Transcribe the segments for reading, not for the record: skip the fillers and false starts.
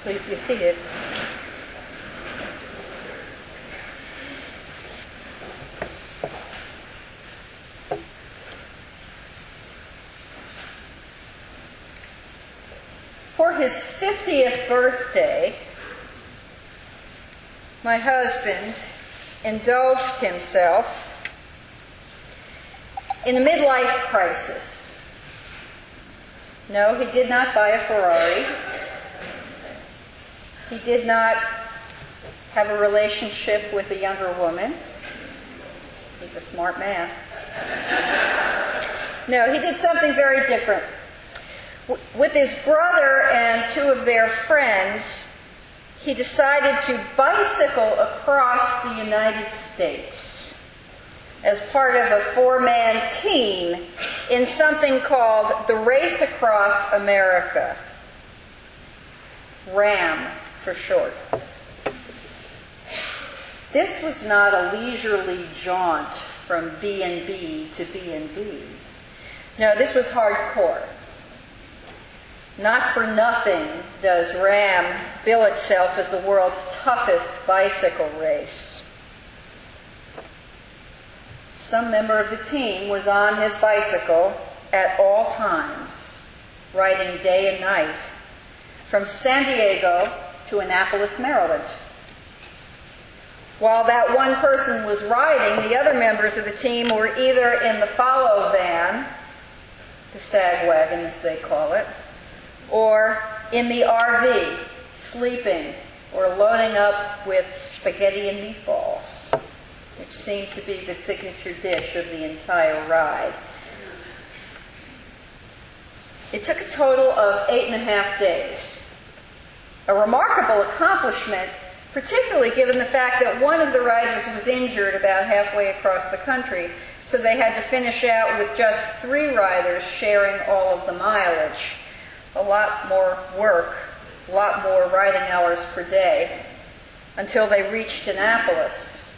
Please be seated. For his 50th birthday, my husband indulged himself in a midlife crisis. No, he did not buy a Ferrari. He did not have a relationship with a younger woman. He's a smart man. No, he did something very different. With his brother and two of their friends, he decided to bicycle across the United States as part of a 4-man team in something called the Race Across America. RAM for short. This was not a leisurely jaunt from B&B to B&B. No, this was hardcore. Not for nothing does RAM bill itself as the world's toughest bicycle race. Some member of the team was on his bicycle at all times, riding day and night, from San Diego to Annapolis, Maryland. While that one person was riding, the other members of the team were either in the follow van, the sag wagon as they call it, or in the RV, sleeping or loading up with spaghetti and meatballs, which seemed to be the signature dish of the entire ride. It took a total of 8.5 days. A remarkable accomplishment, particularly given the fact that one of the riders was injured about halfway across the country, so they had to finish out with just 3 riders sharing all of the mileage. A lot more work, a lot more riding hours per day, until they reached Annapolis.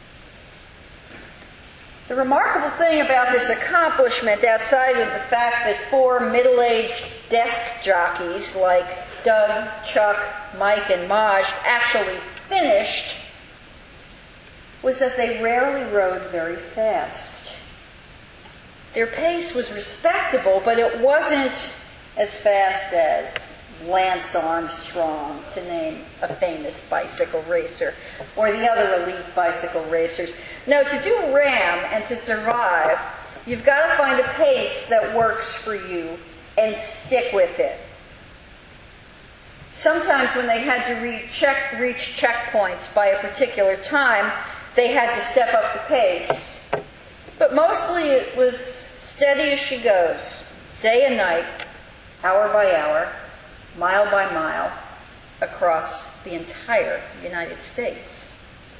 The remarkable thing about this accomplishment, outside of the fact that 4 middle-aged desk jockeys like Doug, Chuck, Mike, and Maj actually finished, was that they rarely rode very fast. Their pace was respectable, but it wasn't as fast as Lance Armstrong, to name a famous bicycle racer, or the other elite bicycle racers. No, to do RAM and to survive, you've got to find a pace that works for you and stick with it. Sometimes when they had to reach checkpoints by a particular time, they had to step up the pace. But mostly it was steady as she goes, day and night, hour by hour, mile by mile, across the entire United States.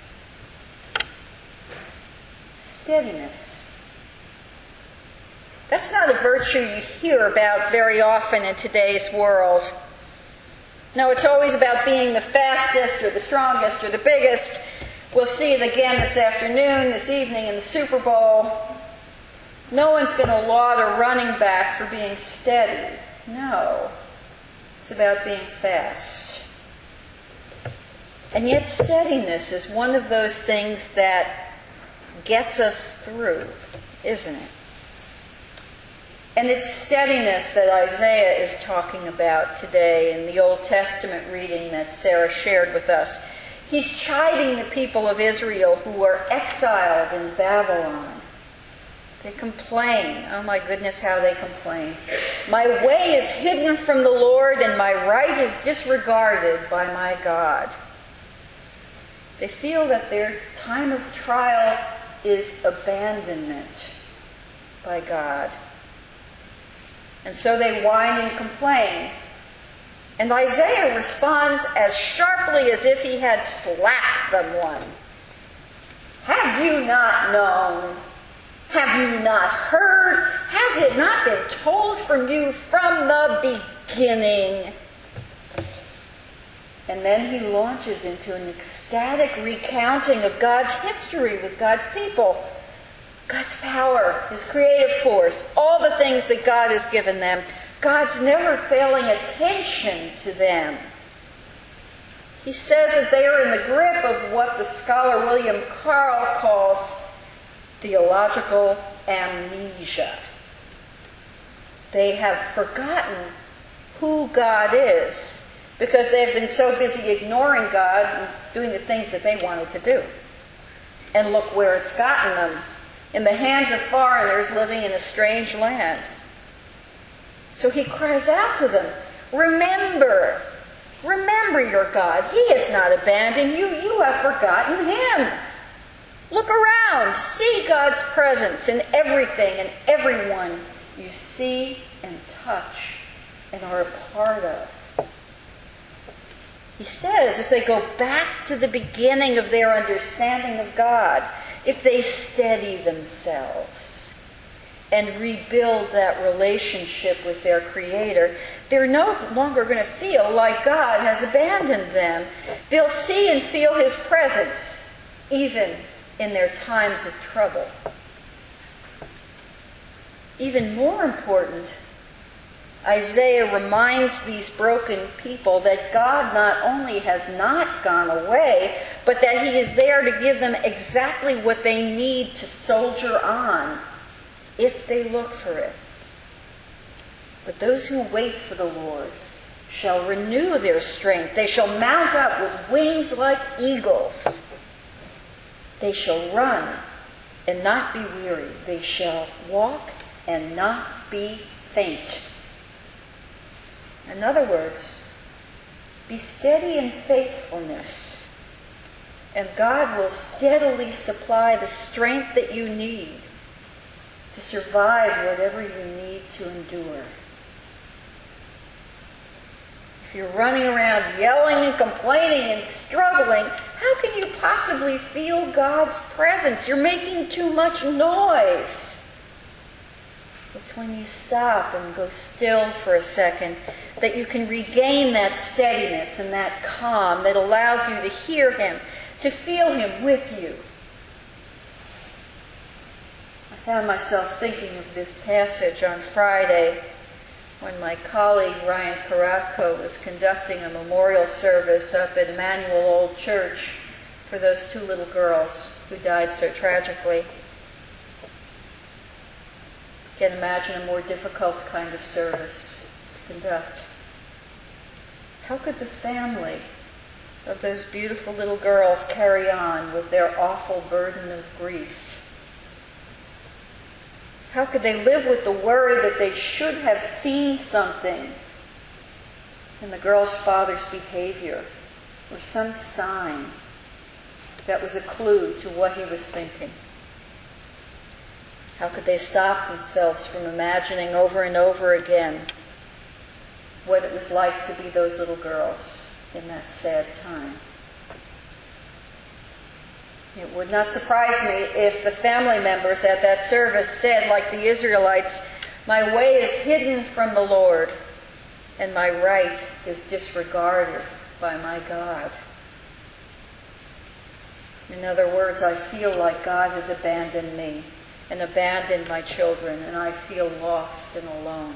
Steadiness. That's not a virtue you hear about very often in today's world. No, it's always about being the fastest or the strongest or the biggest. We'll see it again this afternoon, this evening in the Super Bowl. No one's going to laud a running back for being steady. No, it's about being fast. And yet steadiness is one of those things that gets us through, isn't it? And it's steadiness that Isaiah is talking about today in the Old Testament reading that Sarah shared with us. He's chiding the people of Israel who were exiled in Babylon. They complain. Oh my goodness, how they complain. My way is hidden from the Lord, and my right is disregarded by my God. They feel that their time of trial is abandonment by God. And so they whine and complain. And Isaiah responds as sharply as if he had slapped them one. Have you not known? Have you not heard? Has it not been told from you from the beginning? And then he launches into an ecstatic recounting of God's history with God's people. God's power, His creative force, all the things that God has given them. God's never failing attention to them. He says that they are in the grip of what the scholar William Carl calls theological amnesia. They have forgotten who God is because they have been so busy ignoring God and doing the things that they wanted to do. And look where it's gotten them, in the hands of foreigners living in a strange land. So he cries out to them, remember your God. He has not abandoned you. You have forgotten him. Look around. See God's presence in everything and everyone you see and touch and are a part of. He says if they go back to the beginning of their understanding of God, if they steady themselves and rebuild that relationship with their Creator, they're no longer going to feel like God has abandoned them. They'll see and feel His presence, even in their times of trouble. Even more important, Isaiah reminds these broken people that God not only has not gone away, but that He is there to give them exactly what they need to soldier on, if they look for it. But those who wait for the Lord shall renew their strength. They shall mount up with wings like eagles. They shall run and not be weary. They shall walk and not be faint. In other words, be steady in faithfulness, and God will steadily supply the strength that you need to survive whatever you need to endure. If you're running around yelling and complaining and struggling, how can you possibly feel God's presence? You're making too much noise. It's when you stop and go still for a second that you can regain that steadiness and that calm that allows you to hear Him, to feel Him with you. I found myself thinking of this passage on Friday when my colleague Ryan Karatko was conducting a memorial service up at Emmanuel Old Church for those two little girls who died so tragically. Can't imagine a more difficult kind of service to conduct. How could the family of those beautiful little girls carry on with their awful burden of grief? How could they live with the worry that they should have seen something in the girl's father's behavior or some sign that was a clue to what he was thinking? How could they stop themselves from imagining over and over again what it was like to be those little girls in that sad time? It would not surprise me if the family members at that service said, like the Israelites, "My way is hidden from the Lord, and my right is disregarded by my God." In other words, I feel like God has abandoned me and abandoned my children, and I feel lost and alone.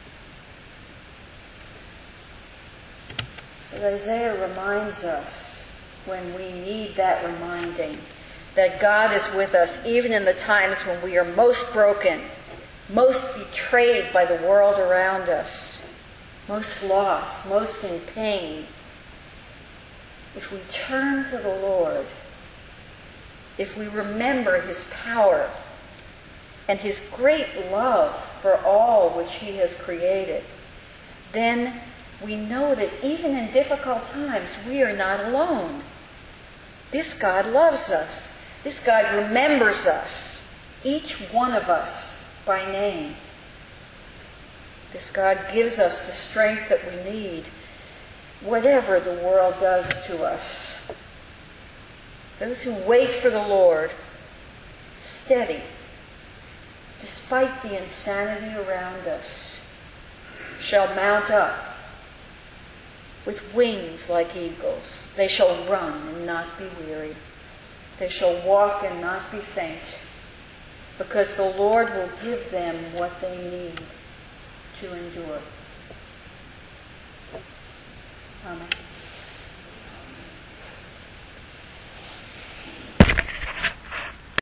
But Isaiah reminds us, when we need that reminding, that God is with us even in the times when we are most broken, most betrayed by the world around us, most lost, most in pain. If we turn to the Lord, if we remember His power and His great love for all which He has created, then we know that even in difficult times we are not alone. This God loves us. This God remembers us, each one of us by name. This God gives us the strength that we need, whatever the world does to us. Those who wait for the Lord, steady, despite the insanity around us, shall mount up with wings like eagles. They shall run and not be weary. They shall walk and not be faint, because the Lord will give them what they need to endure.